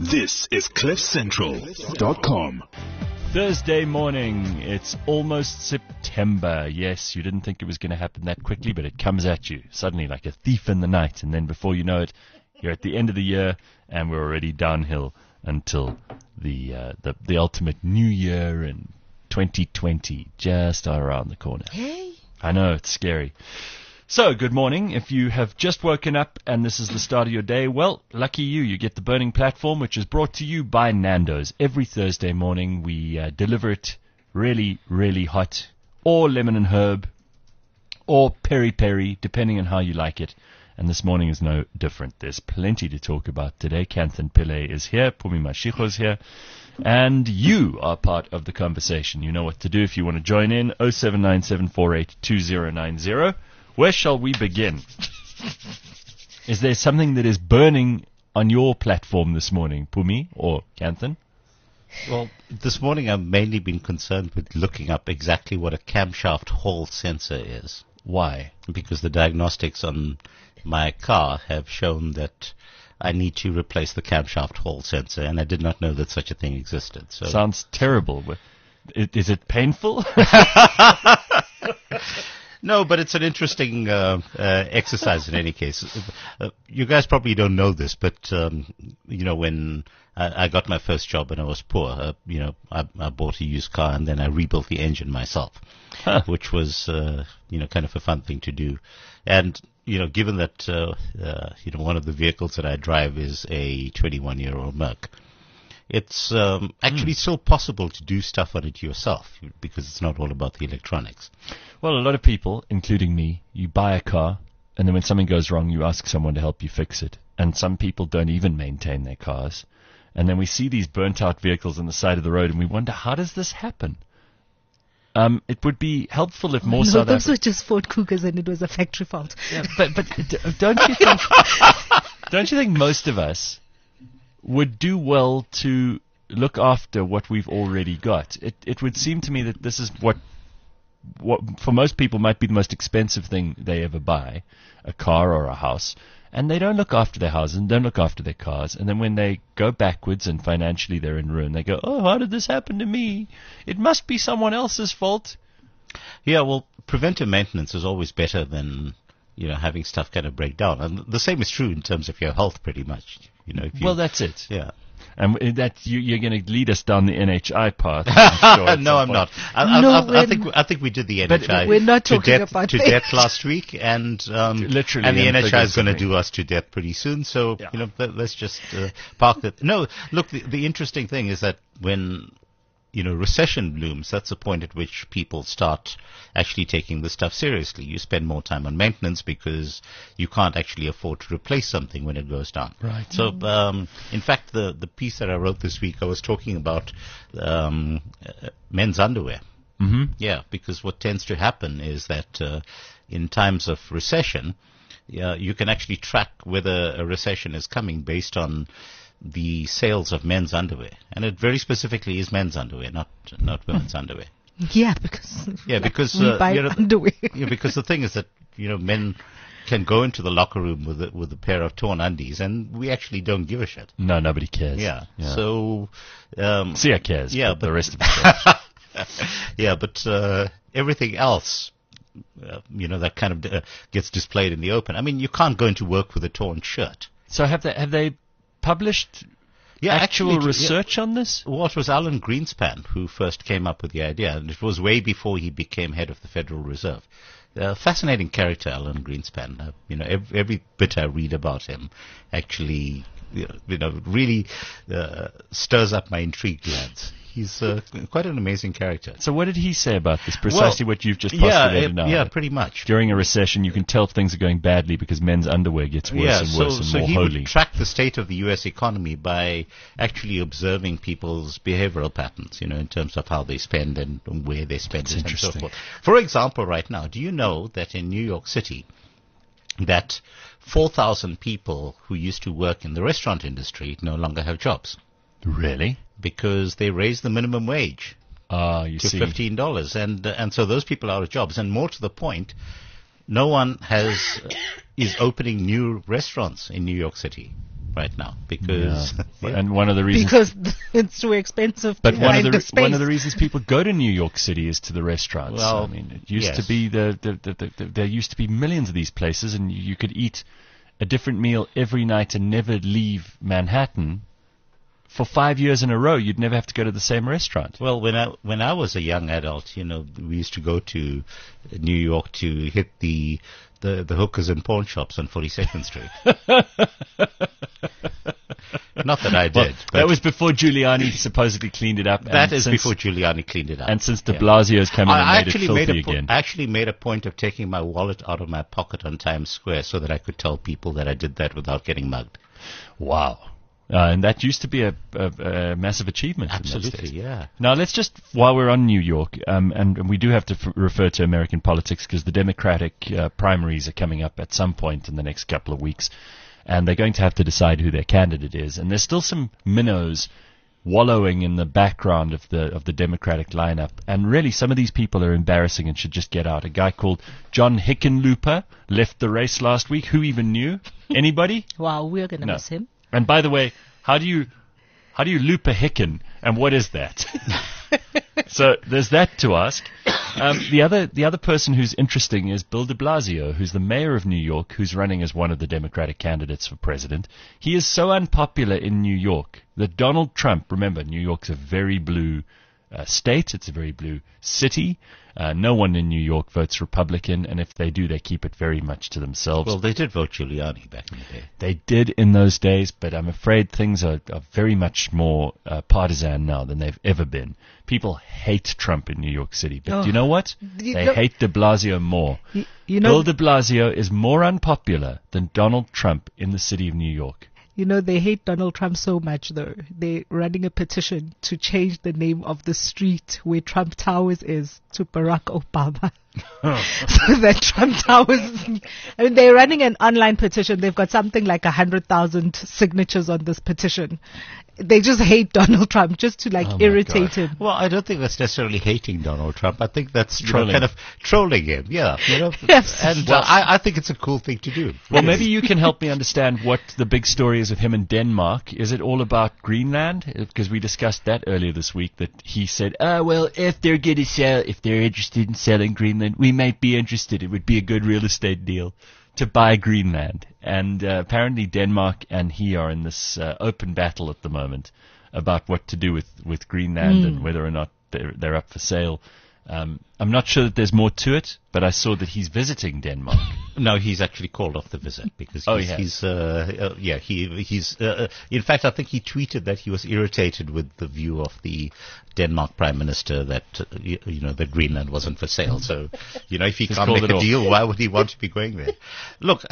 This is CliffCentral.com. Thursday morning, it's almost September. Yes, you didn't think it was going to happen that quickly, but it comes at you suddenly like a thief in the night. And then before you know it, you're at the end of the year and we're already downhill until the ultimate new year in 2020 just around the corner. Hey. I know, it's scary. So, good morning. If you have just woken up and this is the start of your day, well, lucky you. You get the Burning Platform, which is brought to you by Nando's. Every Thursday morning, we deliver it really, really hot, or lemon and herb, or peri-peri, depending on how you like it. And this morning is no different. There's plenty to talk about today. Kanthan Pillay is here. Pumi Mashiko is here. And you are part of the conversation. You know what to do if you want to join in. 0797482090. Where shall we begin? Is there something that is burning on your platform this morning, Pumi or Kanthan? Well, this morning I've mainly been concerned with looking up exactly what a camshaft hall sensor is. Why? Because the diagnostics on my car have shown that I need to replace the camshaft hall sensor, and I did not know that such a thing existed. So sounds terrible. Is it painful? No, but it's an interesting exercise in any case. You guys probably don't know this, but when I got my first job and I was poor, I bought a used car and then I rebuilt the engine myself, which was kind of a fun thing to do. And given that one of the vehicles that I drive is a 21-year-old Merc, it's actually still possible to do stuff on it yourself because it's not all about the electronics. Well, a lot of people, including me, you buy a car, and then when something goes wrong, you ask someone to help you fix it. And some people don't even maintain their cars. And then we see these burnt-out vehicles on the side of the road, and we wonder, how does this happen? It would be helpful if more South Those were just Ford Cougars, and it was a factory fault. Yeah, but don't you think most of us would do well to look after what we've already got? It would seem to me that this is what for most people might be the most expensive thing they ever buy, a car or a house, and they don't look after their houses and don't look after their cars, and then when they go backwards and financially they're in ruin, they go, oh, how did this happen to me? It must be someone else's fault. Yeah, well, preventive maintenance is always better than having stuff kind of break down, and the same is true in terms of your health, pretty much. Well, that's it. Yeah. And that you're going to lead us down the NHI path. I'm sure No, I'm not. I think we did the NHI. But we're not talking about to death last week, and literally, and the NHI is going to do us to death pretty soon. So let's just park it. No, look, the interesting thing is that when recession looms, that's the point at which people start actually taking this stuff seriously. You spend more time on maintenance because you can't actually afford to replace something when it goes down. Right. So, in fact, the piece that I wrote this week, I was talking about men's underwear. Mm-hmm. Yeah, because what tends to happen is that in times of recession, you can actually track whether a recession is coming based on the sales of men's underwear, and it very specifically is men's underwear, not women's underwear. Yeah, because we buy underwear. Yeah, because the thing is that men can go into the locker room with a pair of torn undies, and we actually don't give a shit. No, nobody cares. Yeah. So Sia cares. Yeah, but the rest of us. Yeah, but everything else, that kind of gets displayed in the open. I mean, you can't go into work with a torn shirt. So have they published actual research on this? Well, it was Alan Greenspan who first came up with the idea, and it was way before he became head of the Federal Reserve. Fascinating character, Alan Greenspan. Every bit I read about him actually, really stirs up my intrigue glands. He's quite an amazing character. So what did he say about this? Precisely what you've just postulated now. Yeah, pretty much. During a recession, you can tell if things are going badly because men's underwear gets worse and worse and more he holy. Would track the state of the U.S. economy by actually observing people's behavioral patterns, in terms of how they spend and where they spend it and so forth. For example, right now, do you know that in New York City, that 4,000 people who used to work in the restaurant industry no longer have jobs? Really? Because they raised the minimum wage to $15, and so those people are out of jobs. And more to the point, no one is opening new restaurants in New York City. right now because And one of the reasons Because it's too expensive But to one find of the the space. one of the reasons people go to New York City is to the restaurants. Well, I mean, it used to yes. be there used to be millions of these places, and you could eat a different meal every night and never leave Manhattan. For 5 years in a row, you'd never have to go to the same restaurant. Well, when I was a young adult, we used to go to New York to hit the hookers and pawn shops on 42nd Street. Not that I did. But That was before Giuliani supposedly cleaned it up. that is before Giuliani cleaned it up. And since de Blasio's come in and I made it actually filthy made again. I actually made a point of taking my wallet out of my pocket on Times Square so that I could tell people that I did that without getting mugged. Wow. And that used to be a massive achievement. in those Absolutely, days. yeah. Now, let's just, while we're on New York, and we do have to refer to American politics because the Democratic primaries are coming up at some point in the next couple of weeks, and they're going to have to decide who their candidate is. And there's still some minnows wallowing in the background of the Democratic lineup. And really, some of these people are embarrassing and should just get out. A guy called John Hickenlooper left the race last week. Who even knew? Anybody? Wow, we're going to No. miss him. And by the way, how do you loop a Hicken, and what is that? So there's that to ask. The other person who's interesting is Bill de Blasio, who's the mayor of New York, who's running as one of the Democratic candidates for president. He is so unpopular in New York that Donald Trump, remember, New York's a very blue state, it's a very blue city. No one in New York votes Republican, and if they do, they keep it very much to themselves. Well, they did vote Giuliani back in the day. They did in those days, but I'm afraid things are very much more partisan now than they've ever been. People hate Trump in New York City, but Oh. do you know what? You They know- hate de Blasio more. You Bill know, de Blasio is more unpopular than Donald Trump in the city of New York. they hate Donald Trump so much, though. They're running a petition to change the name of the street where Trump Towers is to Barack Obama. So that Trump Towers, they're running an online petition. They've got something like 100,000 signatures on this petition. They just hate Donald Trump just to Oh my irritate God. him. Well, I don't think that's necessarily hating Donald Trump. I think that's Trolling. kind of trolling him. Yeah, Yes. And I think it's a cool thing to do. Well, maybe you can help me understand what the big story is with him in Denmark. Is it all about Greenland? Because we discussed that earlier this week, that he said, well, if they're interested in selling Greenland, we might be interested. It would be a good real estate deal to buy Greenland. And apparently Denmark and he are in this open battle at the moment about what to do with Greenland and whether or not they're up for sale. I'm not sure that there's more to it, but I saw that he's visiting Denmark. No, he's actually called off the visit because Oh, he's, he he's in fact, I think he tweeted that he was irritated with the view of the Denmark Prime Minister that that Greenland wasn't for sale. So, if he Just can't called make it a off. deal, why would he want to be going there? Look,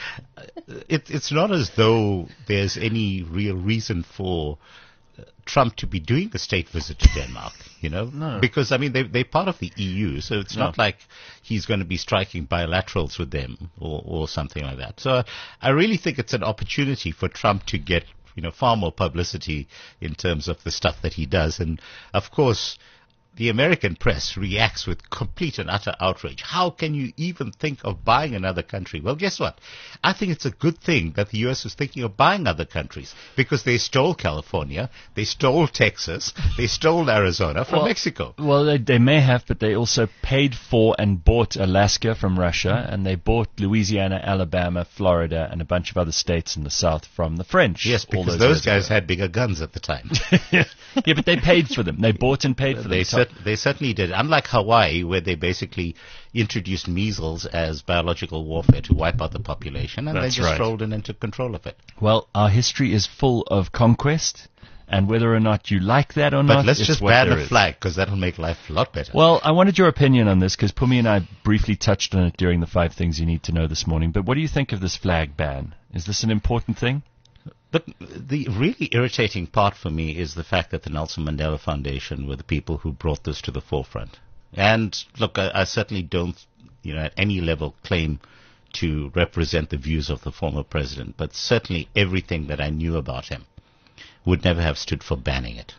it's not as though there's any real reason for Trump to be doing a state visit to Denmark, No. because they're part of the EU, so it's not like he's going to be striking bilaterals with them or something like that. So I really think it's an opportunity for Trump to get far more publicity in terms of the stuff that he does, and of course the American press reacts with complete and utter outrage. How can you even think of buying another country? Well, guess what? I think it's a good thing that the U.S. is thinking of buying other countries because they stole California, they stole Texas, they stole Arizona from Mexico. Well, they may have, but they also paid for and bought Alaska from Russia, and they bought Louisiana, Alabama, Florida, and a bunch of other states in the South from the French. Yes, all because those years guys ago. had bigger guns at the time. Yeah, but they paid for them. They bought and paid for them. They certainly did. Unlike Hawaii, where they basically introduced measles as biological warfare to wipe out the population, and That's they just right. rolled in and took control of it. Well, our history is full of conquest, and whether or not you like that or But not, let's it's just what ban there the is. flag, because that'll make life a lot better. Well, I wanted your opinion on this because Pumi and I briefly touched on it during the 5 Things You Need to Know this morning. But what do you think of this flag ban? Is this an important thing? But the really irritating part for me is the fact that the Nelson Mandela Foundation were the people who brought this to the forefront. And look, I certainly don't, at any level claim to represent the views of the former president, but certainly everything that I knew about him would never have stood for banning it.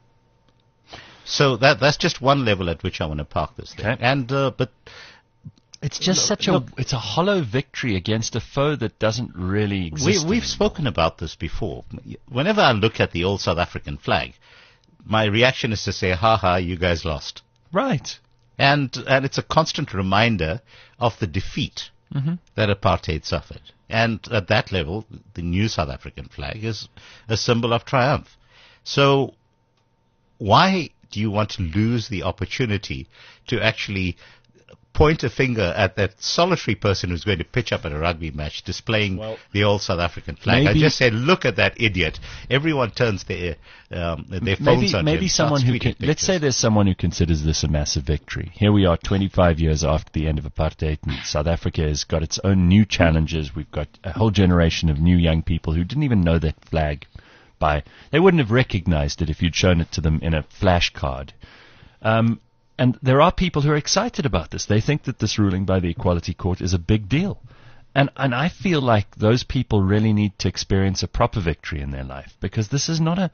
So that's just one level at which I want to park this thing. Okay. And but It's just it's a hollow victory against a foe that doesn't really exist. We've spoken about this before. Whenever I look at the old South African flag, my reaction is to say, ha ha, you guys lost. Right. And it's a constant reminder of the defeat that apartheid suffered. And at that level, the new South African flag is a symbol of triumph. So why do you want to lose the opportunity to actually point a finger at that solitary person who's going to pitch up at a rugby match displaying the old South African flag? I just said, look at that idiot. Everyone turns their phones on maybe him. Someone who let's say there's someone who considers this a massive victory. Here we are 25 years after the end of apartheid, and South Africa has got its own new challenges. We've got a whole generation of new young people who didn't even know that flag. They wouldn't have recognized it if you'd shown it to them in a flashcard. And there are people who are excited about this. They think that this ruling by the Equality Court is a big deal. And I feel like those people really need to experience a proper victory in their life, because this is not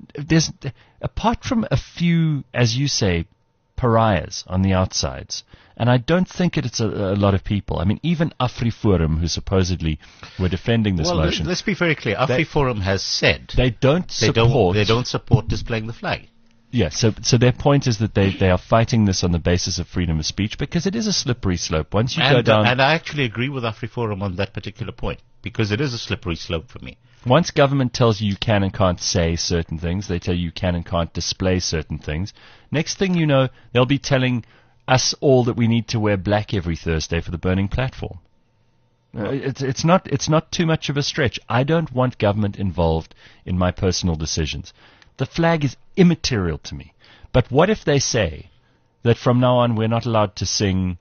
apart from a few, as you say, pariahs on the outsides, and I don't think it's a lot of people. I mean, even AfriForum, who supposedly were defending this motion. Let's be very clear. AfriForum has said they don't support displaying the flag. Yeah, so their point is that they are fighting this on the basis of freedom of speech, because it is a slippery slope. Once you go down... And I actually agree with AfriForum on that particular point, because it is a slippery slope for me. Once government tells you can and can't say certain things, they tell you can and can't display certain things, next thing you know, they'll be telling us all that we need to wear black every Thursday for the burning platform. It's not too much of a stretch. I don't want government involved in my personal decisions. The flag is immaterial to me. But what if they say that from now on we're not allowed to sing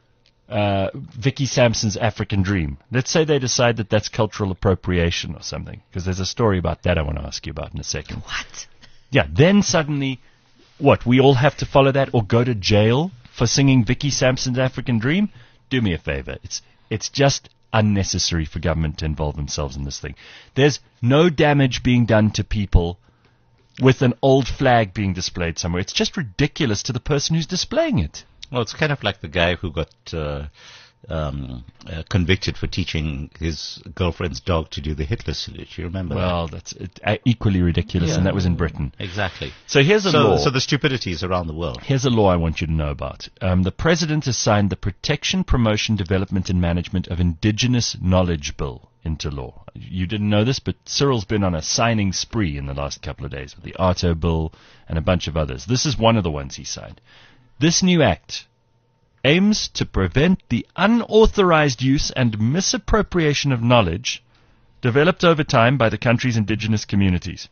Vicky Sampson's African Dream? Let's say they decide that that's cultural appropriation or something, because there's a story about that I want to ask you about in a second. What? Yeah, then suddenly, we all have to follow that or go to jail for singing Vicky Sampson's African Dream? Do me a favor. It's just unnecessary for government to involve themselves in this thing. There's no damage being done to people with an old flag being displayed somewhere. It's just ridiculous to the person who's displaying it. Well, it's kind of like the guy who got convicted for teaching his girlfriend's dog to do the Hitler salute. You remember that? Well, that's equally ridiculous, and that was in Britain. Exactly. So here's a law. So the stupidity is around the world. Here's a law I want you to know about. The President has signed the Protection, Promotion, Development and Management of Indigenous Knowledge Bill into law. You didn't know this, but Cyril's been on a signing spree in the last couple of days with the Arto Bill and a bunch of others. This is one of the ones he signed. This new act aims to prevent the unauthorized use and misappropriation of knowledge developed over time by the country's indigenous communities.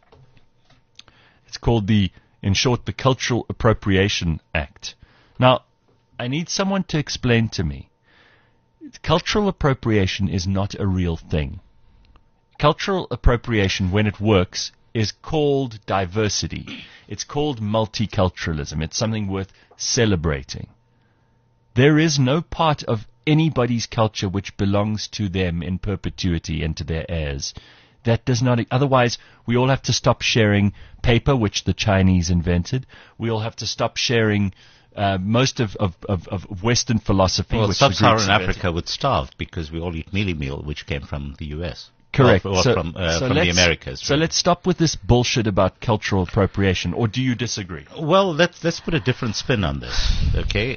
It's called in short, the Cultural Appropriation Act. Now, I need someone to explain to me. Cultural appropriation is not a real thing. Cultural appropriation, when it works, is called diversity. It's called multiculturalism. It's something worth celebrating. There is no part of anybody's culture which belongs to them in perpetuity and to their heirs. That does not. Otherwise, we all have to stop sharing paper, which the Chinese invented. We all have to stop sharing most of Western philosophy. Well, which sub-Saharan Africa would starve because we all eat mealie meal, which came from the U.S. Correct. Or from the Americas. So let's stop with this bullshit about cultural appropriation, or do you disagree? Well, let's put a different spin on this, okay?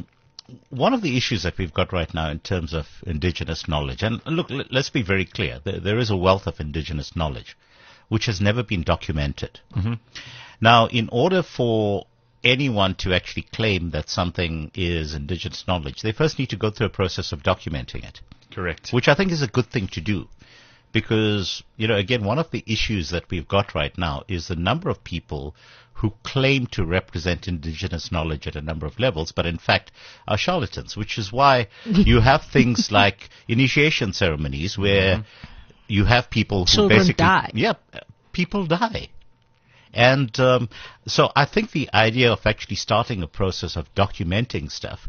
One of the issues that we've got right now in terms of indigenous knowledge, and look, let's be very clear, there is a wealth of indigenous knowledge which has never been documented. Mm-hmm. Now, in order for anyone to actually claim that something is indigenous knowledge, they first need to go through a process of documenting it. Correct. Which I think is a good thing to do. Because, again, one of the issues that we've got right now is the number of people who claim to represent indigenous knowledge at a number of levels, but in fact are charlatans, which is why you have things like initiation ceremonies where you have people who children basically die. Yeah, people die. And so I think the idea of actually starting a process of documenting stuff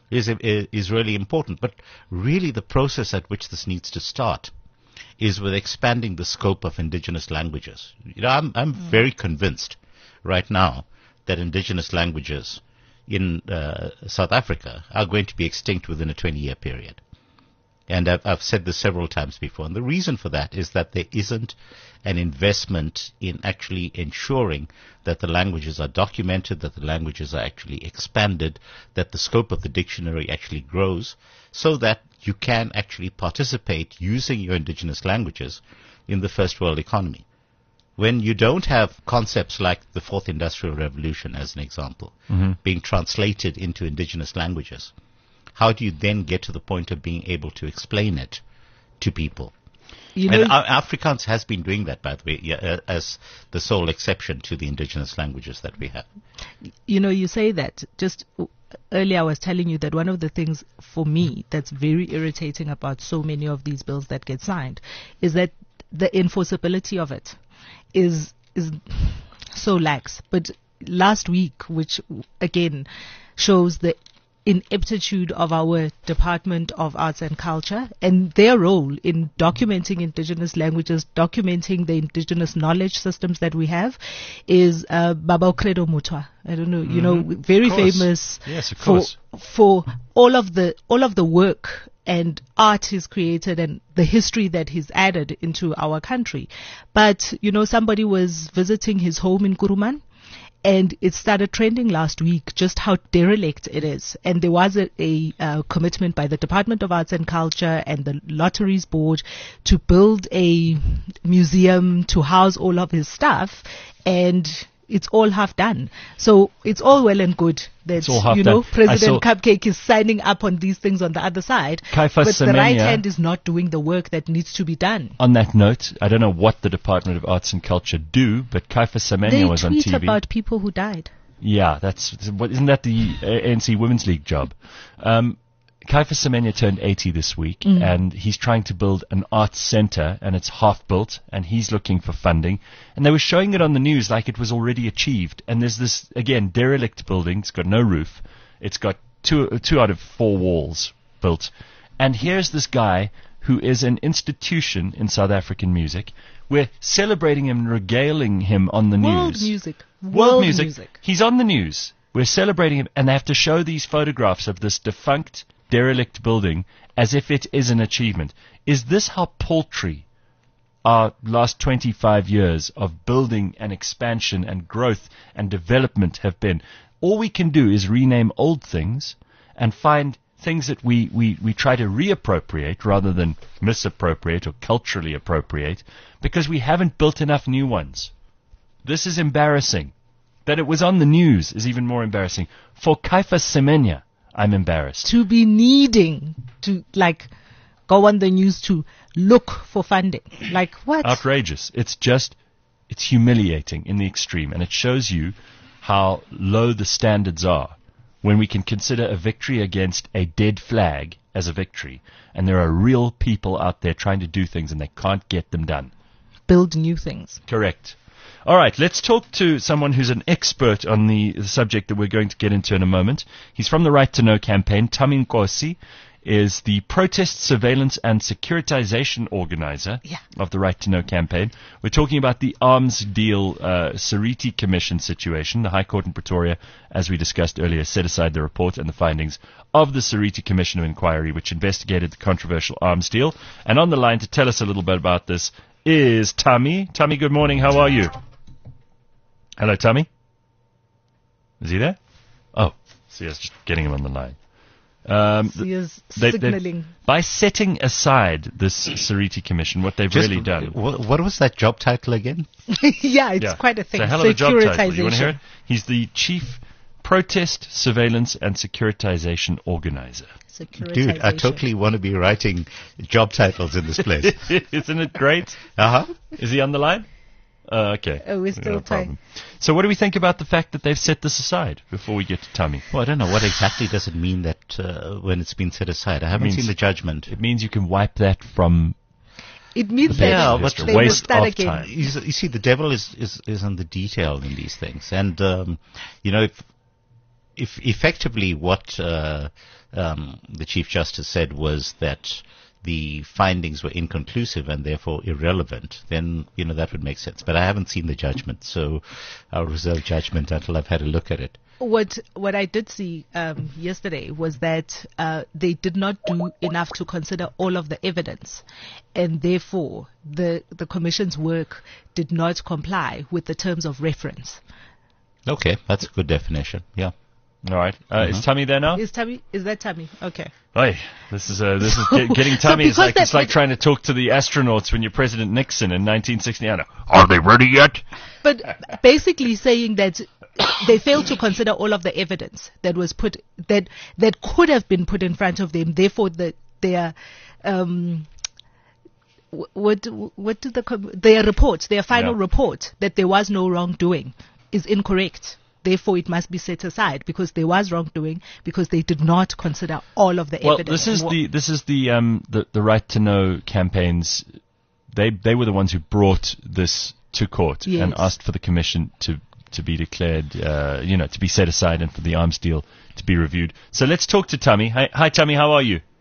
is really important. But really the process at which this needs to start is with expanding the scope of indigenous languages. I'm very convinced right now that indigenous languages, in South Africa are going to be extinct within a 20-year period. And I've said this several times before. And the reason for that is that there isn't an investment in actually ensuring that the languages are documented, that the languages are actually expanded, that the scope of the dictionary actually grows, so that you can actually participate using your indigenous languages in the first world economy. When you don't have concepts like the Fourth Industrial Revolution, as an example, being translated into indigenous languages, how do you then get to the point of being able to explain it to people? And Afrikaans has been doing that, by the way, as the sole exception to the indigenous languages that we have. You say that. Just earlier I was telling you that one of the things for me that's very irritating about so many of these bills that get signed is that the enforceability of it is so lax. But last week, which again shows the ineptitude of our Department of Arts and Culture and their role in documenting indigenous languages, documenting the indigenous knowledge systems that we have, is Baba Credo Mutwa. I don't know, very famous for all of the work and art he's created and the history that he's added into our country. But, somebody was visiting his home in Kuruman, and it started trending last week just how derelict it is. And there was a commitment by the Department of Arts and Culture and the Lotteries Board to build a museum to house all of his stuff, and it's all half done. So it's all well and good that, President Cupcake is signing up on these things on the other side. But the right hand is not doing the work that needs to be done. On that note, I don't know what the Department of Arts and Culture do, but Caiphus Semenya was on TV. They tweet about people who died. Yeah, isn't that the ANC Women's League job? Caiphus Semenya turned 80 this week, and he's trying to build an arts center, and it's half built, and he's looking for funding. And they were showing it on the news like it was already achieved. And there's this, again, derelict building. It's got no roof. It's got two out of 4 walls built. And here's this guy who is an institution in South African music. We're celebrating him and regaling him on the news. World music. He's on the news. We're celebrating him, and they have to show these photographs of this defunct, derelict building as if it is an achievement. Is this how paltry our last 25 years of building and expansion and growth and development have been? All we can do is rename old things and find things that we try to reappropriate rather than misappropriate or culturally appropriate, because we haven't built enough new ones. This is embarrassing. That it was on the news is even more embarrassing. For Caiphus Semenya, I'm embarrassed. To be needing to, go on the news to look for funding. Like, what? Outrageous. It's humiliating in the extreme. And it shows you how low the standards are when we can consider a victory against a dead flag as a victory. And there are real people out there trying to do things and they can't get them done. Build new things. Correct. All right, let's talk to someone who's an expert on the subject that we're going to get into in a moment. He's from the Right to Know campaign. Thami Nkosi is the protest, surveillance, and securitization organizer of the Right to Know campaign. We're talking about the arms deal Seriti Commission situation. The High Court in Pretoria, as we discussed earlier, set aside the report and the findings of the Seriti Commission of Inquiry, which investigated the controversial arms deal. And on the line to tell us a little bit about this is Thami. Thami, good morning. How are you? Hello, Thami. Is he there? Oh, Sia's just getting him on the line. Sia's signaling. By setting aside this Seriti Commission, what they've really done. What was that job title again? It's quite a thing. It's a hell of a job title. You want to hear it? He's the Chief Protest, Surveillance, and Securitization Organizer. Dude, I totally want to be writing job titles in this place. Isn't it great? Uh-huh. Is he on the line? Okay. Oh, we're still problem. So what do we think about the fact that they've set this aside before we get to Thami? Well, I don't know. What exactly does it mean that when it's been set aside? I haven't seen the judgment. It means you can wipe that from... It means that it's a waste of time. You see, the devil is in the detail in these things. And, if effectively what the Chief Justice said was that the findings were inconclusive and therefore irrelevant, then, that would make sense. But I haven't seen the judgment, so I'll reserve judgment until I've had a look at it. what I did see yesterday was that they did not do enough to consider all of the evidence, and therefore the commission's work did not comply with the terms of reference. Okay, that's a good definition. Yeah. All right. Is Tammy there now? Is that Tammy? Okay. Oi, this is getting Tammy. It's like trying to talk to the astronauts when you're President Nixon in 1969. Are they ready yet? But basically saying that they failed to consider all of the evidence that was that could have been put in front of them. Therefore, their final report that there was no wrongdoing is incorrect. Therefore, it must be set aside because there was wrongdoing because they did not consider all of the evidence. Well, this is the Right to Know campaigns. They were the ones who brought this to court and asked for the commission to be declared, to be set aside and for the arms deal to be reviewed. So let's talk to Tammy. Hi, Tammy. How are you?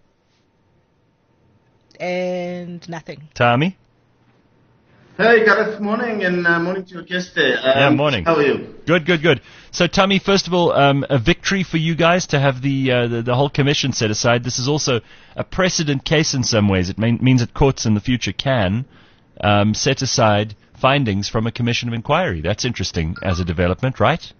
And nothing. Tammy? Hey, Gareth, morning, and morning to your guest there. Morning. How are you? Good. So, Tammy, first of all, a victory for you guys to have the whole commission set aside. This is also a precedent case in some ways. It means that courts in the future can set aside findings from a commission of inquiry. That's interesting as a development, right?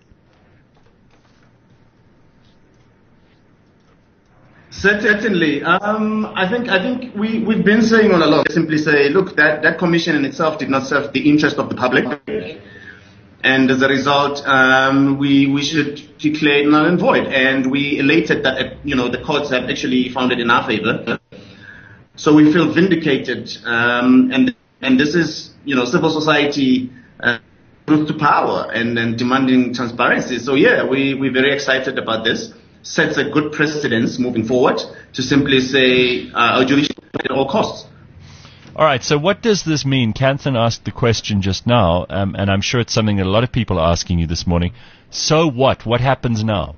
Certainly. I think we've been saying all along, simply say, look, that commission in itself did not serve the interest of the public. And as a result, we should declare null and void. And we elated that, the courts have actually found it in our favor. So we feel vindicated. And this is, civil society to power and demanding transparency. So we're very excited about this. Sets a good precedence moving forward to simply say our judicial at all costs. All right, so what does this mean? Kanthan asked the question just now, and I'm sure it's something that a lot of people are asking you this morning. So what? What happens now?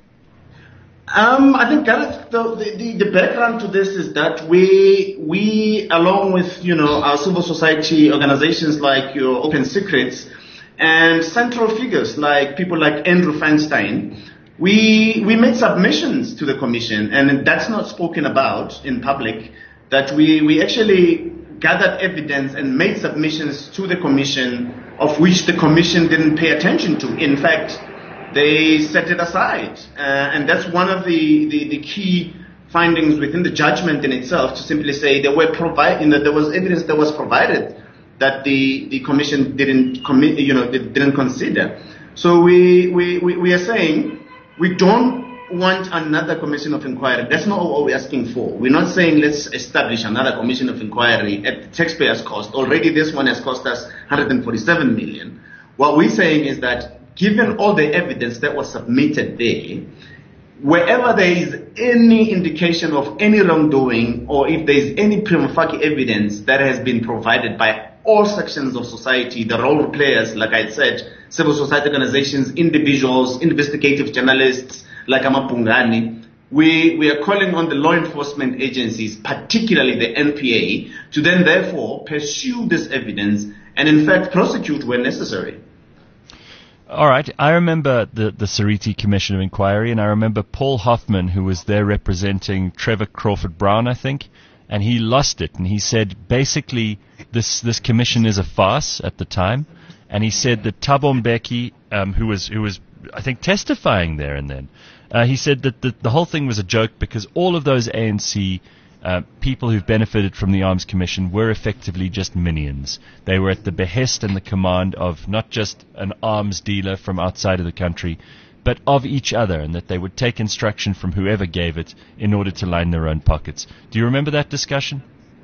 I think, Gareth, the background to this is that we along with, our civil society organizations like your Open Secrets and central figures like people like Andrew Feinstein, we made submissions to the commission, and that's not spoken about in public, that we actually gathered evidence and made submissions to the commission of which the commission didn't pay attention to. In fact, they set it aside. And that's one of the key findings within the judgment in itself, to simply say there was evidence that was provided that the commission didn't consider. So we are saying, we don't want another commission of inquiry. That's not what we're asking for. We're not saying let's establish another commission of inquiry at the taxpayers' cost. Already this one has cost us 147 million. What we're saying is that given all the evidence that was submitted there, wherever there is any indication of any wrongdoing, or if there is any prima facie evidence that has been provided by all sections of society, the role players, like I said, civil society organizations, individuals, investigative journalists like Amapungani, we are calling on the law enforcement agencies, particularly the NPA, to then therefore pursue this evidence and in fact prosecute where necessary. All right. I remember the Sariti Commission of Inquiry, and I remember Paul Hoffman, who was there representing Trevor Crawford Brown, I think, and he lost it. And he said basically this commission is a farce at the time. And he said that Thabo Mbeki, who was I think testifying there and then, he said that the whole thing was a joke because all of those ANC people who've benefited from the Arms Commission were effectively just minions. They were at the behest and the command of not just an arms dealer from outside of the country, but of each other, and that they would take instruction from whoever gave it in order to line their own pockets. Do you remember that discussion?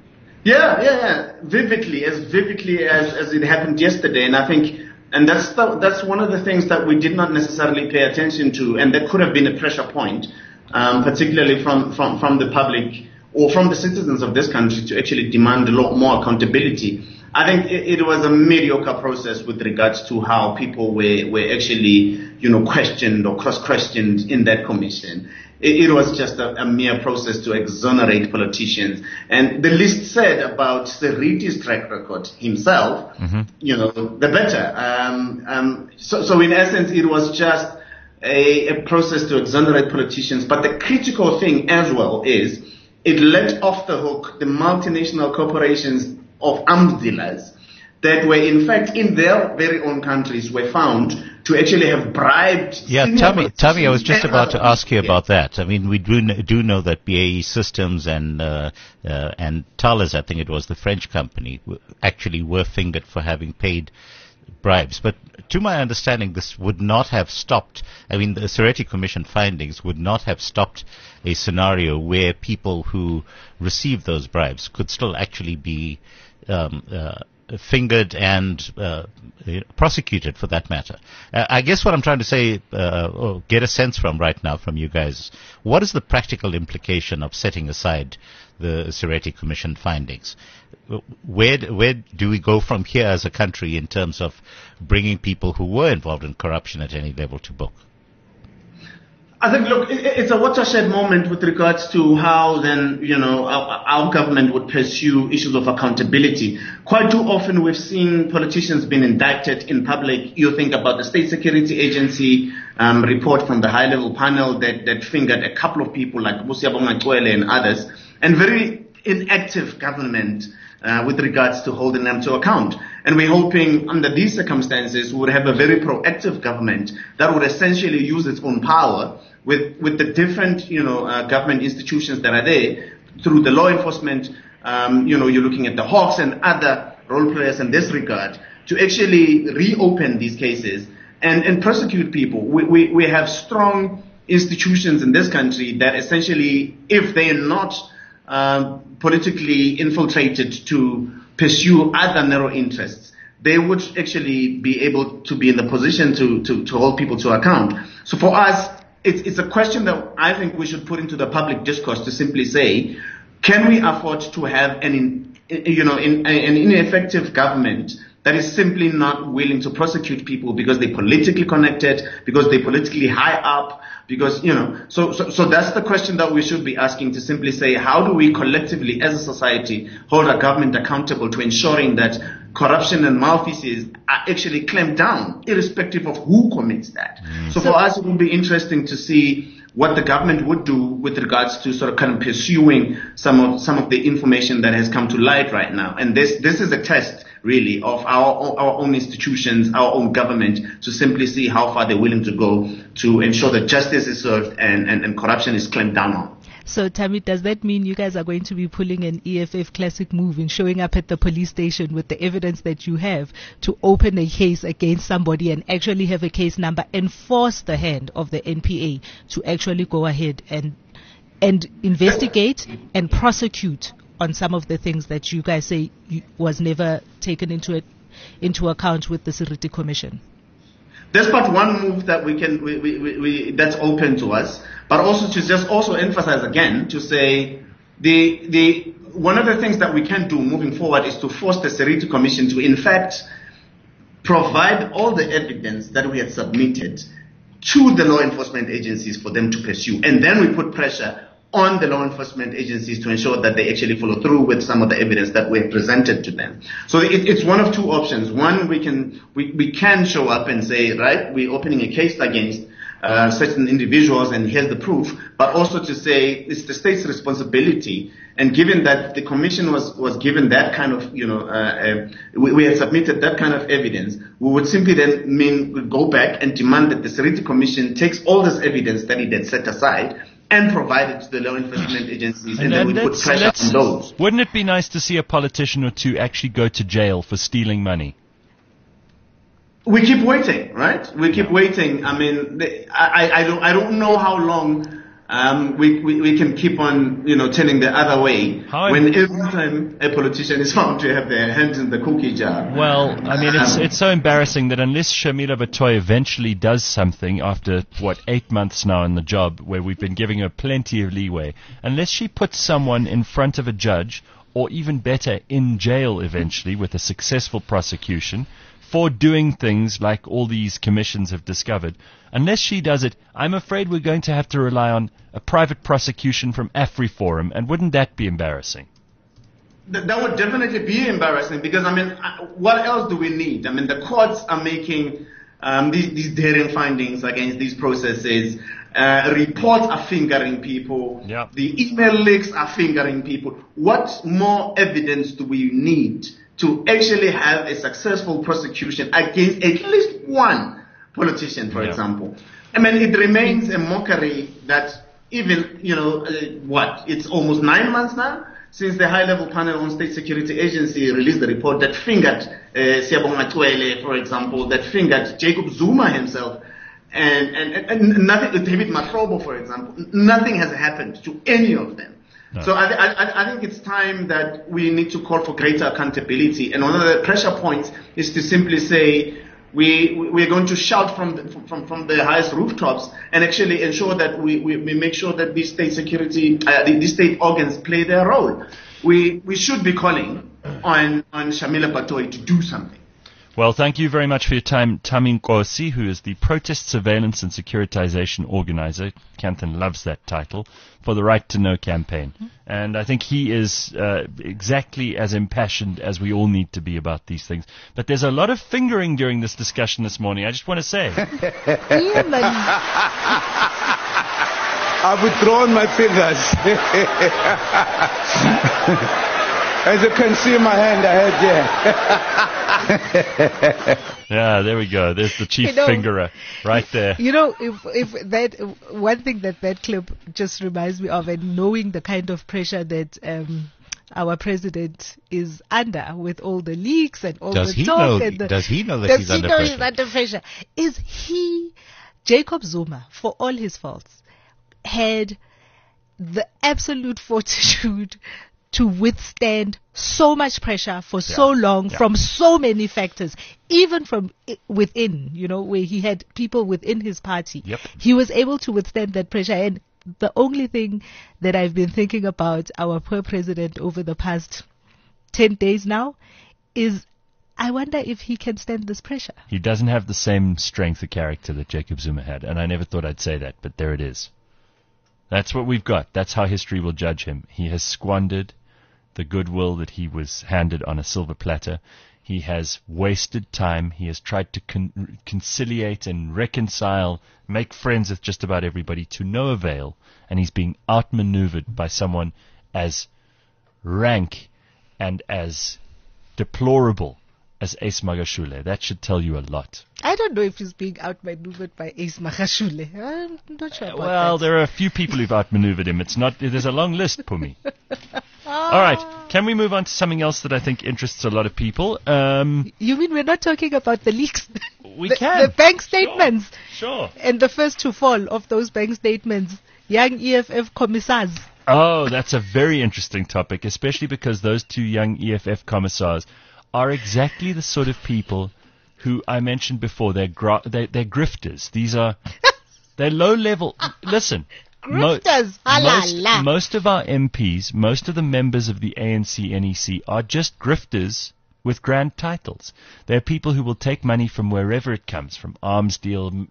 Yeah. Vividly as it happened yesterday. And I think, and that's one of the things that we did not necessarily pay attention to, and that could have been a pressure point, particularly from the public or from the citizens of this country, to actually demand a lot more accountability. I think it was a mediocre process with regards to how people were actually, questioned or cross-questioned in that commission. It was just a mere process to exonerate politicians. And the least said about Seriti's track record himself, the better. So in essence, it was just a process to exonerate politicians. But the critical thing as well is it let off the hook the multinational corporations of arms dealers that were in fact in their very own countries were found to actually have bribed. Yeah, Tommy, I was just about to ask you about that. I mean, we do know that BAE Systems and Thales, I think it was the French company, actually were fingered for having paid bribes. But to my understanding, this would not have stopped, I mean, the Soretti Commission findings would not have stopped a scenario where people who received those bribes could still actually be fingered and prosecuted for that matter. I guess what I'm trying to say, or get a sense from right now from you guys, what is the practical implication of setting aside the Soretti Commission findings? Where do we go from here as a country in terms of bringing people who were involved in corruption at any level to book? I think, look, it's a watershed moment with regards to how then, our government would pursue issues of accountability. Quite too often we've seen politicians being indicted in public. You think about the State Security Agency report from the high-level panel that fingered a couple of people like Busiyabonga Cwele and others, and very inactive government with regards to holding them to account. And we're hoping under these circumstances we would have a very proactive government that would essentially use its own power with the different, government institutions that are there through the law enforcement, you're looking at the Hawks and other role players in this regard to actually reopen these cases and prosecute people. We have strong institutions in this country that essentially, if they are not politically infiltrated to pursue other narrow interests, they would actually be able to be in the position to hold people to account. So for us, it's a question that I think we should put into the public discourse to simply say, can we afford to have an ineffective government that is simply not willing to prosecute people because they're politically connected, because they're politically high up, because, so that's the question that we should be asking, to simply say, how do we collectively as a society hold our government accountable to ensuring that corruption and malfeasance are actually clamped down, irrespective of who commits that. So for us, it would be interesting to see what the government would do with regards to sort of kind of pursuing some of the information that has come to light right now. And this is a test, really, of our own institutions, our own government, to simply see how far they're willing to go to ensure that justice is served and corruption is clamped down on. So, Tammy, does that mean you guys are going to be pulling an EFF classic move and showing up at the police station with the evidence that you have to open a case against somebody and actually have a case number and force the hand of the NPA to actually go ahead and investigate and prosecute on some of the things that you guys say was never taken into account with the Soretti Commission? There's but one move that we that's open to us, but also to just also emphasize again to say the one of the things that we can do moving forward is to force the Soretti Commission to in fact provide all the evidence that we had submitted to the law enforcement agencies for them to pursue, and then we put pressure on the law enforcement agencies to ensure that they actually follow through with some of the evidence that we have presented to them. So it's one of two options. One, we can show up and say, right, we're opening a case against certain individuals and here's the proof, but also to say it's the state's responsibility. And given that the commission was given that kind of, we had submitted that kind of evidence, we would simply then go back and demand that the Soretti Commission takes all this evidence that it had set aside and provide it to the law enforcement agencies, and then we put pressure on those. Wouldn't it be nice to see a politician or two actually go to jail for stealing money? We keep waiting, right? We keep waiting. I mean, I don't know how long we can keep on, turning the other way when every time a politician is found to have their hands in the cookie jar. Well, I mean, it's so embarrassing that unless Shamila Batoy eventually does something after, 8 months now in the job, where we've been giving her plenty of leeway, unless she puts someone in front of a judge, or even better, in jail eventually with a successful prosecution, for doing things like all these commissions have discovered. Unless she does it, I'm afraid we're going to have to rely on a private prosecution from AfriForum, and wouldn't that be embarrassing? That would definitely be embarrassing because, what else do we need? The courts are making these daring findings against these processes. Reports are fingering people. Yeah. The email leaks are fingering people. What more evidence do we need to actually have a successful prosecution against at least one politician, for example? I mean, it remains a mockery that even, it's almost 9 months now since the high-level panel on State Security Agency released the report that fingered Siyabonga Cwele, for example, that fingered Jacob Zuma himself. And nothing, David Mahlobo, for example, nothing has happened to any of them. No. So I think it's time that we need to call for greater accountability. And one of the pressure points is to simply say we're going to shout from the highest rooftops and actually ensure that we make sure that these state security, these state organs play their role. We should be calling on Shamila Batoyi to do something. Well, thank you very much for your time, Tami Nkosi, who is the Protest Surveillance and Securitization Organizer. Kanthan loves that title, for the Right to Know campaign. Mm-hmm. And I think he is exactly as impassioned as we all need to be about these things. But there's a lot of fingering during this discussion this morning, I just want to say. I've withdrawn my fingers. As you can see my hand ahead, yeah, there we go. There's the chief fingerer right there. If that one thing that clip just reminds me of, and knowing the kind of pressure that our president is under with all the leaks and all the talk. Does he know that he's under pressure? He's under pressure? Is Jacob Zuma, for all his faults, had the absolute fortitude to withstand so much pressure for so long from so many factors, even from within, where he had people within his party. Yep. He was able to withstand that pressure. And the only thing that I've been thinking about our poor president over the past 10 days now is I wonder if he can stand this pressure. He doesn't have the same strength of character that Jacob Zuma had, and I never thought I'd say that, but there it is. That's what we've got. That's how history will judge him. He has squandered the goodwill that he was handed on a silver platter. He has wasted time. He has tried to conciliate and reconcile, make friends with just about everybody to no avail, and he's being outmaneuvered by someone as rank and as deplorable as Ace Magashule. That should tell you a lot. I don't know if he's being outmaneuvered by Ace Magashule. I'm not sure about well, that. There are a few people who've outmaneuvered him. There's a long list, Pumi. All right. Can we move on to something else that I think interests a lot of people? You mean we're not talking about the leaks? We can. The bank statements. Sure. And the first to fall of those bank statements, young EFF commissars. Oh, that's a very interesting topic, especially because those two young EFF commissars are exactly the sort of people who I mentioned before. They're grifters. They're low level. Listen. Grifters. Most of our MPs, most of the members of the ANC NEC are just grifters with grand titles. They're people who will take money from wherever it comes, from arms deal,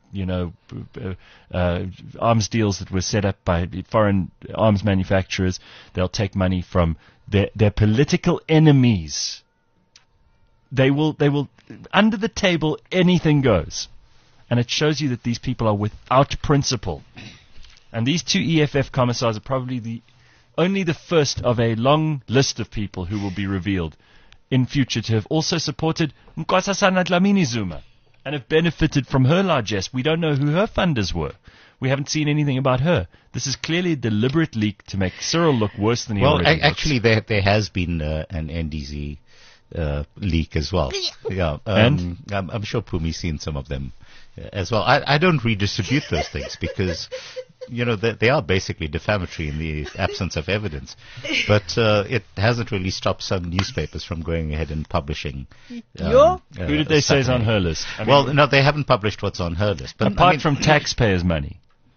arms deals that were set up by foreign arms manufacturers. They'll take money from their political enemies. They will under the table, anything goes. And it shows you that these people are without principle. And these two EFF commissars are probably only the first of a long list of people who will be revealed in future to have also supported Nkosazana Dlamini Zuma and have benefited from her largesse. We don't know who her funders were. We haven't seen anything about her. This is clearly a deliberate leak to make Cyril look worse than he already looks. Well, actually, there has been an NDZ leak as well. Yeah, and I'm sure Pumi's seen some of them as well. I don't redistribute those things because they are basically defamatory in the absence of evidence. But it hasn't really stopped some newspapers from going ahead and publishing. Who did they say is on her list? No, they haven't published what's on her list. But apart from taxpayers' money,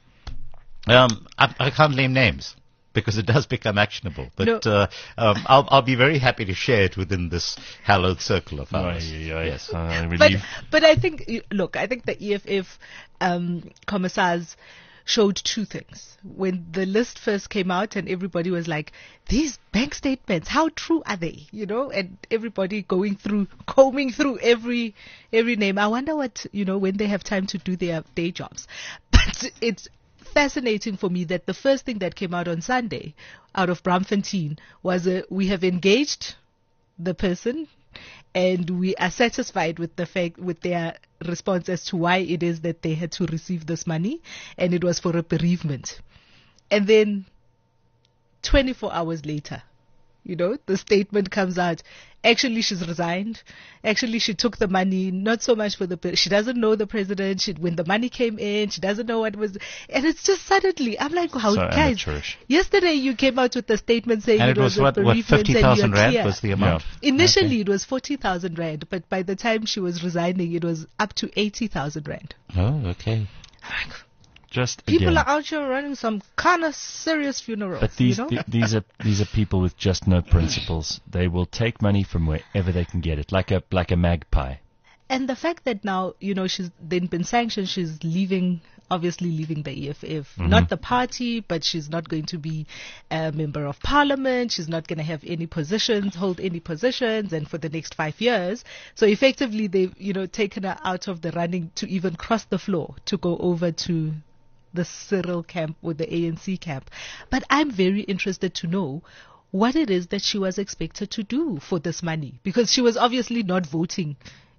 I can't name names because it does become actionable. But I'll be very happy to share it within this hallowed circle of ours. Yes, but I think, look, I think the EFF commissars showed two things. When the list first came out and everybody was like, these bank statements, how true are they? You know, and everybody combing through every name. I wonder what, when they have time to do their day jobs. But it's fascinating for me that the first thing that came out on Sunday out of Braamfontein was we have engaged the person and we are satisfied with their response as to why it is that they had to receive this money, and it was for a bereavement. And then 24 hours later, the statement comes out. Actually, she's resigned. Actually, she took the money, not so much she doesn't know the president. When the money came in, she doesn't know what was, and it's just suddenly, I'm like, how, So guys, amateurish. yesterday you came out with the statement saying And it was what, a bereavement 50,000 and rand you're clear. was the amount? Initially, it was 40,000 rand, but by the time she was resigning, it was up to 80,000 rand. Oh, okay. Just People again. are out here running some kind of serious funerals. But these these are people with just no principles. They will take money from wherever they can get it, like a magpie. And the fact that now, she's then been sanctioned, she's obviously leaving the EFF. Not the party, but she's not going to be a member of parliament. She's not going to have hold any positions, and for the next 5 years. So effectively, they've, taken her out of the running to even cross the floor to go over to the Cyril camp or the ANC camp. But I'm very interested to know what it is that she was expected to do for this money, because she was obviously not voting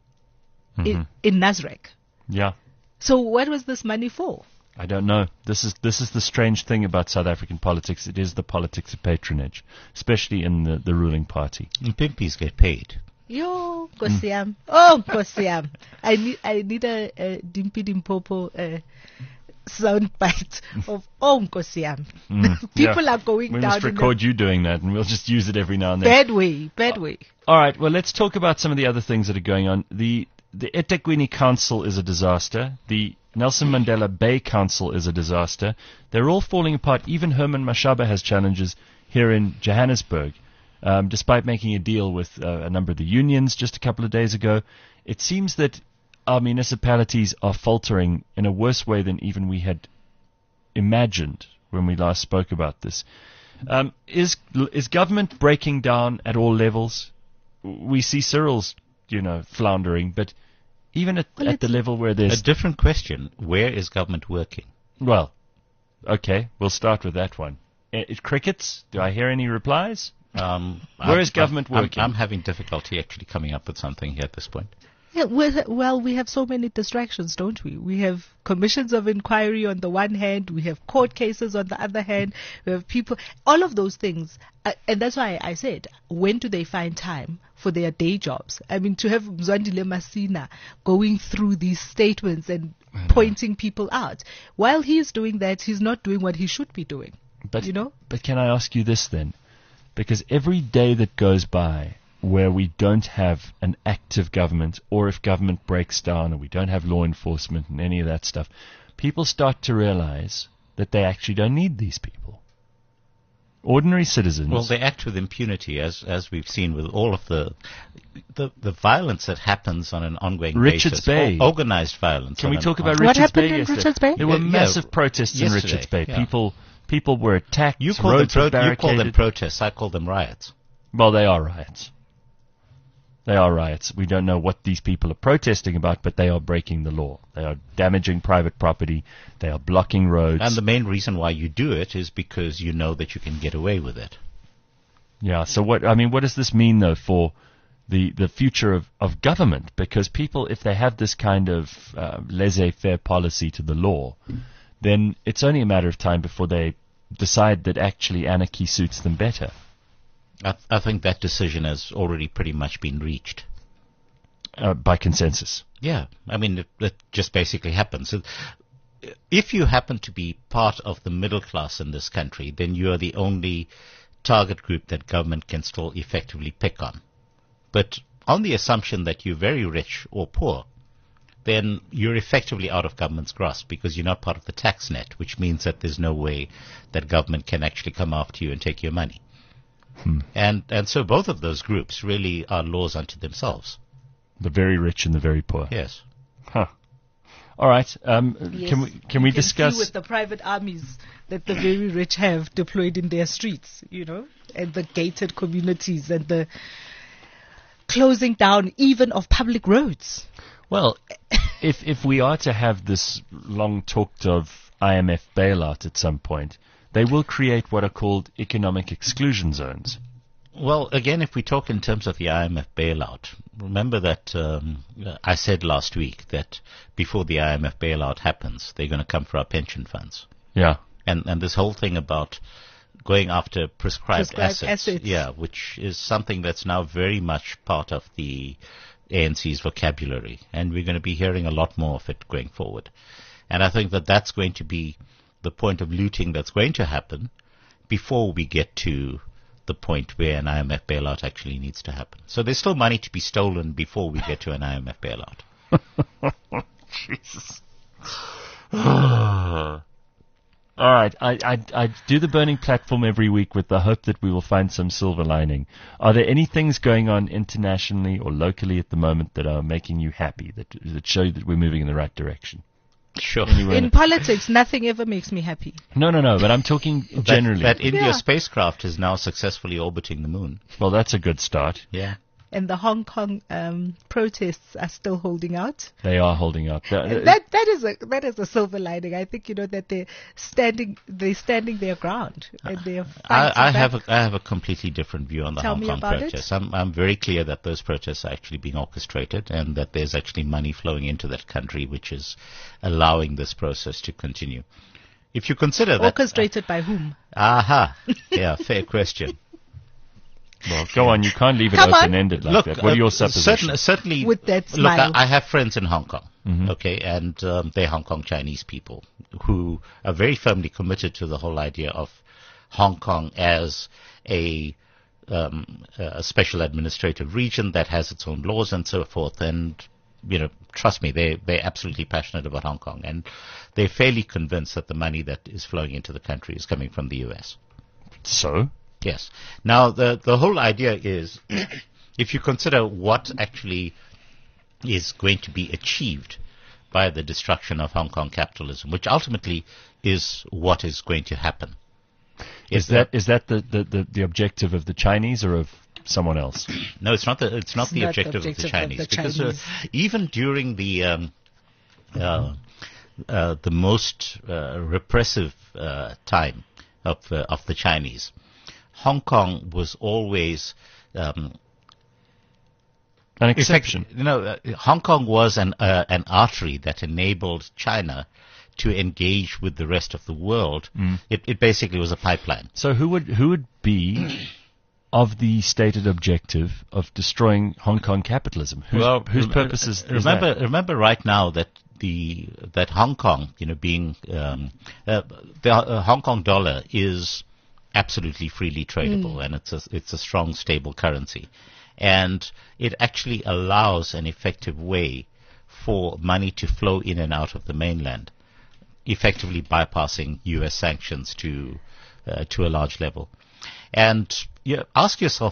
in Nasrec. Yeah. So what was this money for? I don't know. This is the strange thing about South African politics. It is the politics of patronage, especially in the ruling party. And pimpies get paid. Yo, Nkosi yam. Oh, Nkosi yam. I need a Dimpi Dimpopo sound bite of Nkosi yam. People Yeah. are going We down must record you doing that, and we'll just use it every now and then. bad way. All right. Well, let's talk about some of the other things that are going on. The eThekwini Council is a disaster. The Nelson Mandela Bay Council is a disaster. They're all falling apart. Even Herman Mashaba has challenges here in Johannesburg. Despite making a deal with a number of the unions just a couple of days ago, it seems that our municipalities are faltering in a worse way than even we had imagined when we last spoke about this. Is government breaking down at all levels? We see Cyril's, floundering, but even at the level where A there's... different question. Where is government working? Well, okay, we'll start with that one. Crickets, do I hear any replies? Where is government working? I'm having difficulty actually coming up with something here at this point. Yeah, well, we have so many distractions, don't we? We have commissions of inquiry on the one hand, we have court cases on the other hand, we have people, all of those things. And that's why I said, when do they find time for their day jobs? I mean, to have Mzwandile Masina going through these statements and pointing people out. While he is doing that, he's not doing what he should be doing. But you know? But can I ask you this then? Because every day that goes by where we don't have an active government, or if government breaks down or we don't have law enforcement and any of that stuff, people start to realize that they actually don't need these people. Ordinary citizens. Well, they act with impunity, as we've seen with all of the violence that happens on an ongoing Richards basis. Bay. Organized violence. Can we talk about What Richards Bay happened in yesterday? Richards Bay? There were Yeah, massive protests in yesterday, Richards Bay. yeah. People were attacked. You call roads were them barricaded. protests. I call them riots. Well, they are riots. They are riots. We don't know what these people are protesting about, but they are breaking the law. They are damaging private property. They are blocking roads. And the main reason why you do it is because you know that you can get away with it. Yeah. So what does this mean though for the future of government? Because people, if they have this kind of laissez-faire policy to the law, then it's only a matter of time before they decide that actually anarchy suits them better. I think that decision has already pretty much been reached. By consensus. Yeah, I mean, it just basically happens. If you happen to be part of the middle class in this country, then you are the only target group that government can still effectively pick on. But on the assumption that you're very rich or poor, then you're effectively out of government's grasp because you're not part of the tax net, which means that there's no way that government can actually come after you and take your money. And so both of those groups really are laws unto themselves. The very rich and the very poor. Yes. Huh. All right. Yes, Can we you can discuss? see with the private armies that the very rich have deployed in their streets, and the gated communities and the closing down even of public roads. Well, if we are to have this long talked of IMF bailout at some point, they will create what are called economic exclusion zones. Well, again, if we talk in terms of the IMF bailout, remember that I said last week that before the IMF bailout happens, they're going to come for our pension funds. Yeah. And this whole thing about going after prescribed assets, assets. which is something that's now very much part of the ANC's vocabulary, and we're going to be hearing a lot more of it going forward. And I think that that's going to be the point of looting that's going to happen before we get to the point where an IMF bailout actually needs to happen. So there's still money to be stolen before we get to an IMF bailout. Jesus. All right, I do the burning platform every week with the hope that we will find some silver lining. Are there any things going on internationally or locally at the moment that are making you happy, that show that we're moving in the right direction? Sure. In politics, nothing ever makes me happy. No, but I'm talking generally. That India Yeah. spacecraft is now successfully orbiting the moon. Well, that's a good start. Yeah. And the Hong Kong protests are still holding out. They are holding up. That is a silver lining. I think that they're standing their ground and they're I fighting back. have a completely different view on the Tell Hong me Kong about it. protests. I'm very clear that those protests are actually being orchestrated and that there's actually money flowing into that country which is allowing this process to continue. If you consider that... Orchestrated by whom? Aha. Yeah, fair question. Well, go on. You can't leave it Come on. open-ended like that. What are your suppositions? Certainly, With that look, smile. I have friends in Hong Kong, Mm-hmm. okay, and they're Hong Kong Chinese people who are very firmly committed to the whole idea of Hong Kong as a special administrative region that has its own laws and so forth. And trust me, they're absolutely passionate about Hong Kong, and they're fairly convinced that the money that is flowing into the country is coming from the U.S. So? Yes. Now, the whole idea is, if you consider what actually is going to be achieved by the destruction of Hong Kong capitalism, which ultimately is what is going to happen. Is that the objective of the Chinese or of someone else? No, it's not the not the objective of the Chinese, because even during the most repressive time of the Chinese, Hong Kong was always An exception. Hong Kong was an artery that enabled China to engage with the rest of the world. It basically was a pipeline. So who would be of the stated objective of destroying Hong Kong capitalism? Whose purpose is that? Remember right now that that Hong Kong, being the Hong Kong dollar is absolutely freely tradable, and it's a strong, stable currency, and it actually allows an effective way for money to flow in and out of the mainland, effectively bypassing U.S. sanctions to a large level. And ask yourself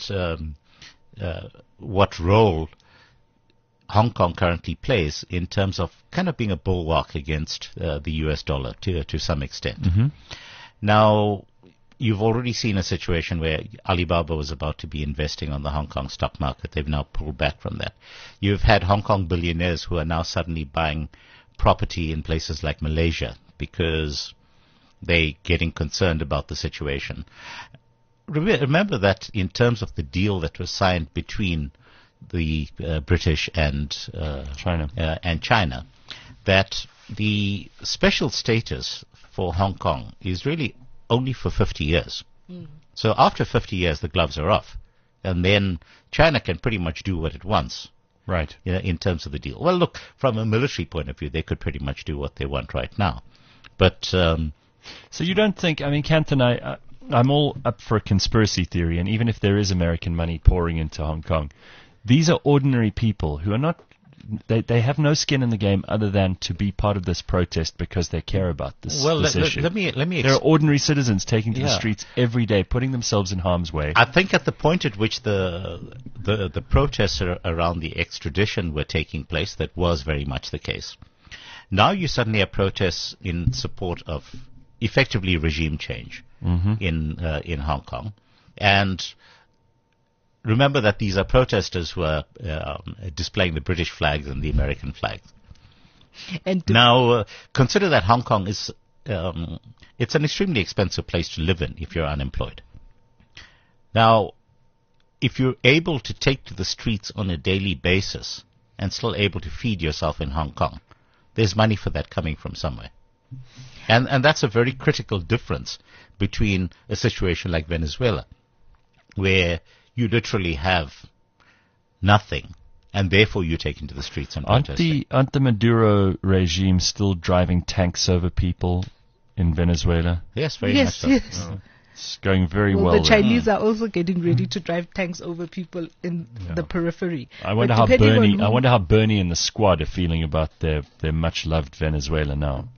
what role Hong Kong currently plays in terms of kind of being a bulwark against the U.S. dollar to some extent. Mm-hmm. Now, you've already seen a situation where Alibaba was about to be investing on the Hong Kong stock market. They've now pulled back from that. You've had Hong Kong billionaires who are now suddenly buying property in places like Malaysia because they're getting concerned about the situation. Remember that in terms of the deal that was signed between the British and China, that the special status for Hong Kong is really only for 50 years. So after 50 years, the gloves are off. And then China can pretty much do what it wants. right? In terms of the deal. Well, look, from a military point of view, they could pretty much do what they want right now. But so you don't think? I mean, Canton, I'm all up for a conspiracy theory, and even if there is American money pouring into Hong Kong, these are ordinary people who are not. They have no skin in the game other than to be part of this protest because they care about this, this issue. Let me there are ordinary citizens taking to the streets every day, putting themselves in harm's way. I think at the point at which the protests around the extradition were taking place, that was very much the case. Now you suddenly have protests in support of effectively regime change in Hong Kong. And remember that these are protesters who are displaying the British flags and the American flag. And Now, consider that Hong Kong is it's an extremely expensive place to live in if you're unemployed. Now, if you're able to take to the streets on a daily basis and still able to feed yourself in Hong Kong, there's money for that coming from somewhere. And that's a very critical difference between a situation like Venezuela, where you literally have nothing, and therefore you take into the streets and protest. Aren't the Maduro regime still driving tanks over people in Venezuela? Yes, very yes, much so. yes. It's going very well. The there. Chinese are also getting ready to drive tanks over people in the periphery. I wonder But depending on how Bernie and the squad are feeling about their much loved Venezuela now.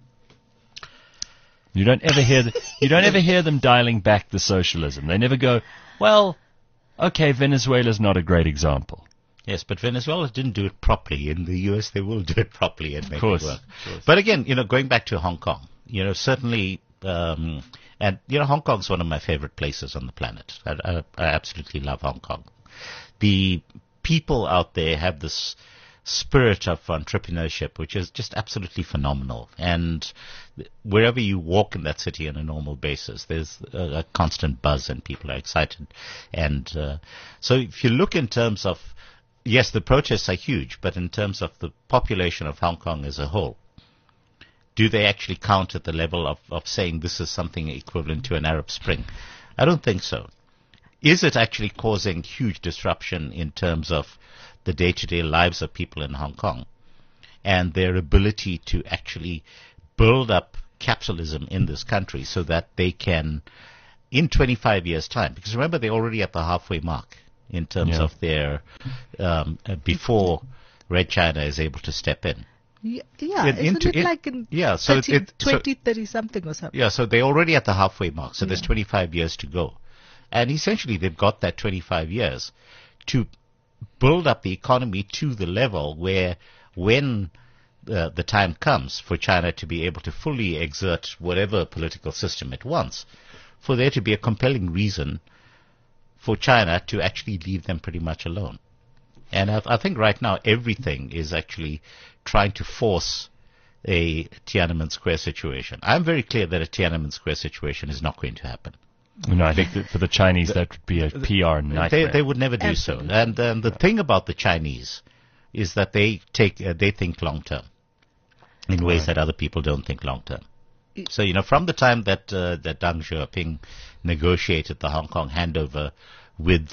You don't ever hear them dialing back the socialism. They never go, well, okay, Venezuela's not a great example. Yes, but Venezuela didn't do it properly. In the US, they will do it properly and make it work. Of course. But again, going back to Hong Kong, certainly, and Hong Kong's one of my favorite places on the planet. I absolutely love Hong Kong. The people out there have this spirit of entrepreneurship, which is just absolutely phenomenal. And wherever you walk in that city on a normal basis, there's a constant buzz and people are excited. And so if you look in terms of, yes, the protests are huge, but in terms of the population of Hong Kong as a whole, do they actually count at the level of saying this is something equivalent to an Arab Spring? I don't think so. Is it actually causing huge disruption in terms of the day-to-day lives of people in Hong Kong and their ability to actually build up capitalism in this country so that they can, in 25 years' time, because remember they're already at the halfway mark in terms of their, before Red China is able to step in. isn't it like in 30 something or something? Yeah, so they're already at the halfway mark, so there's 25 years to go. And essentially they've got that 25 years to build up the economy to the level where when the time comes for China to be able to fully exert whatever political system it wants, for there to be a compelling reason for China to actually leave them pretty much alone. And I think right now everything is actually trying to force a Tiananmen Square situation. I'm very clear that a Tiananmen Square situation is not going to happen. No, I think that for the Chinese that would be a PR nightmare. They would never do so. And the thing about the Chinese is that they think long term in ways that other people don't think long term. So from the time that that Deng Xiaoping negotiated the Hong Kong handover with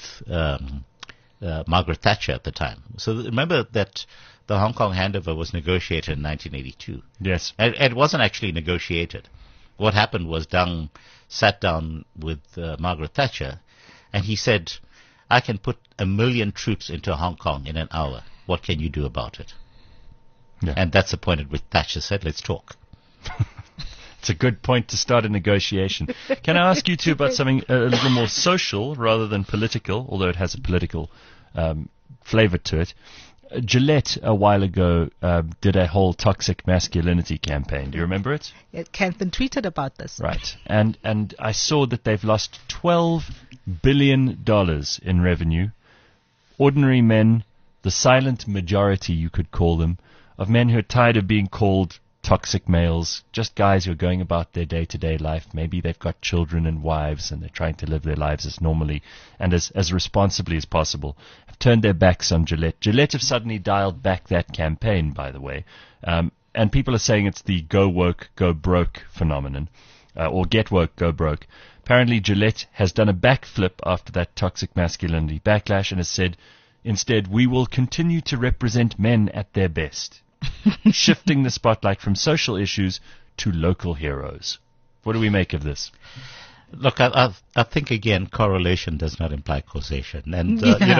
Margaret Thatcher at the time. So remember that the Hong Kong handover was negotiated in 1982. Yes, and it wasn't actually negotiated. What happened was Deng sat down with Margaret Thatcher, and he said, "I can put 1 million troops into Hong Kong in an hour. What can you do about it?" Yeah. And that's the point at which Thatcher said, "Let's talk." It's a good point to start a negotiation. Can I ask you too about something a little more social rather than political, although it has a political flavor to it? Gillette a while ago did a whole toxic masculinity campaign. Do you remember it? Yeah, Canton tweeted about this. Right. And I saw that they've lost $12 billion in revenue. Ordinary men, the silent majority, you could call them, of men who are tired of being called toxic males, just guys who are going about their day-to-day life. Maybe they've got children and wives and they're trying to live their lives as normally and as responsibly as possible, have turned their backs on Gillette. Gillette have suddenly dialed back that campaign, by the way, and people are saying it's the go woke, go broke phenomenon, or get woke, go broke. Apparently Gillette has done a backflip after that toxic masculinity backlash and has said, instead, we will continue to represent men at their best. Shifting the spotlight from social issues to local heroes. What do we make of this? Look, I think again, correlation does not imply causation, and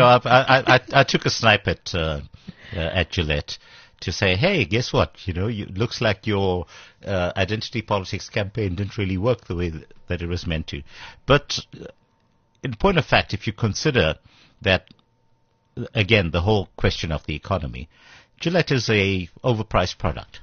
I took a snipe at Gillette to say, hey, guess what? Looks like your identity politics campaign didn't really work the way that it was meant to. But in point of fact, if you consider that, again, the whole question of the economy, Gillette is a overpriced product.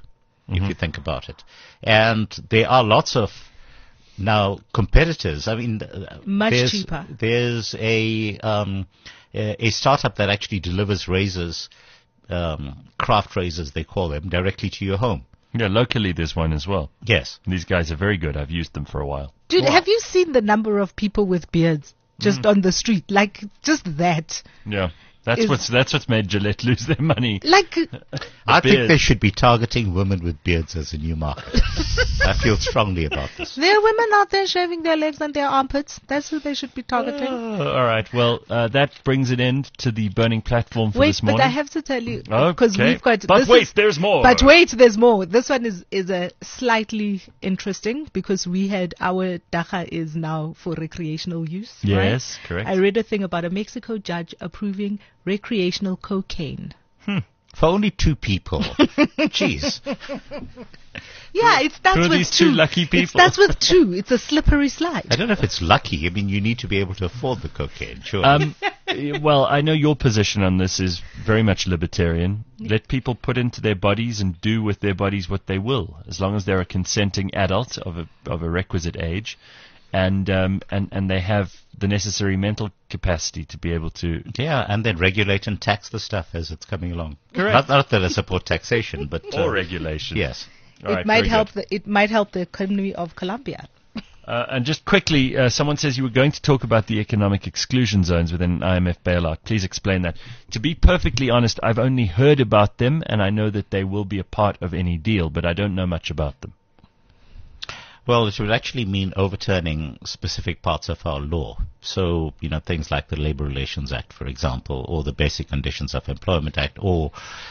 if you think about it. And there are lots of now competitors. I mean, Much cheaper. There's a startup that actually delivers razors, craft razors they call them, directly to your home. Yeah, locally there's one as well. Yes. These guys are very good. I've used them for a while. Dude, have you seen the number of people with beards just on the street? Like, just that. Yeah. That's what's made Gillette lose their money. Like, I think beard. they should be targeting women with beards as a new market. I feel strongly about this. there are women out there shaving their legs and their armpits. That's who they should be targeting. All right. Well, that brings an end to the burning platform for this morning. But I have to tell you, because Okay. we've got... But this wait, is- there's more. But wait, there's more. This one is a slightly interesting because we had our dacha is now for recreational use. Yes, right? correct. I read a thing about a Mexico judge approving recreational cocaine. For only 2 people. Jeez. Yeah, it starts Who are with these two lucky It people? starts with 2. It's a slippery slide. I don't know if it's lucky. I mean, you need to be able to afford the cocaine, sure. Well, I know your position on this is very much libertarian. Let people put into their bodies and do with their bodies what they will, as long as they're a consenting adult of a requisite age, and they have the necessary mental capacity to be able to. Yeah, and then regulate and tax the stuff as it's coming along. Correct. Not that I support taxation, but Or regulation. yes. All right, It might very help good. it might help the economy of Colombia. And just quickly, someone says you were going to talk about the economic exclusion zones within IMF bailout. Please explain that. To be perfectly honest, I've only heard about them, and I know that they will be a part of any deal, but I don't know much about them. Well, it would actually mean overturning specific parts of our law. So, things like the Labor Relations Act, for example, or the Basic Conditions of Employment Act, or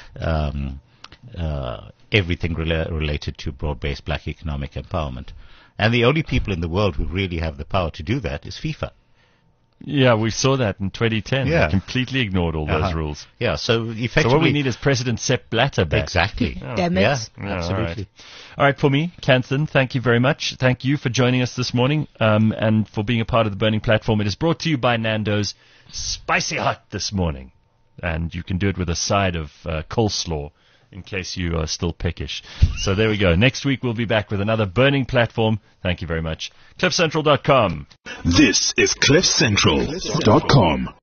everything related to broad-based black economic empowerment. And the only people in the world who really have the power to do that is FIFA. Yeah, we saw that in 2010. Yeah. They completely ignored all those Uh-huh. rules. Yeah, so effectively... So what we need is President Sepp Blatter back. Exactly. Damn it. Yeah, Yeah, absolutely. All right, for me, Canthan, thank you very much. Thank you for joining us this morning and for being a part of the Burning Platform. It is brought to you by Nando's Spicy Hot this morning. And you can do it with a side of coleslaw in case you are still peckish. So there we go. Next week we'll be back with another Burning Platform. Thank you very much. CliffCentral.com. This is CliffCentral.com.